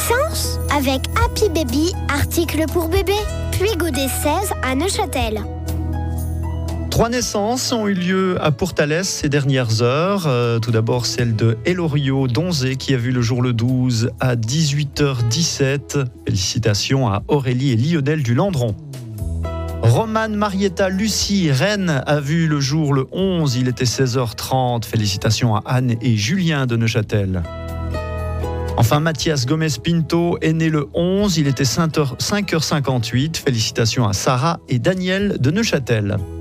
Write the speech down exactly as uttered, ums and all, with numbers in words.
Science avec Happy Baby, article pour bébé. Puis Godet seize à Neuchâtel. Trois naissances ont eu lieu à Pourtalès ces dernières heures. Euh, tout d'abord celle de Elorio Donzé qui a vu le jour le douze à dix-huit heures dix-sept. Félicitations à Aurélie et Lionel du Landron. Romane Marietta Lucie Rennes a vu le jour le onze, il était seize heures trente. Félicitations à Anne et Julien de Neuchâtel. Enfin, Mathias Gomez Pinto est né le onze, il était cinq heures cinquante-huit. Félicitations à Sarah et Daniel de Neuchâtel.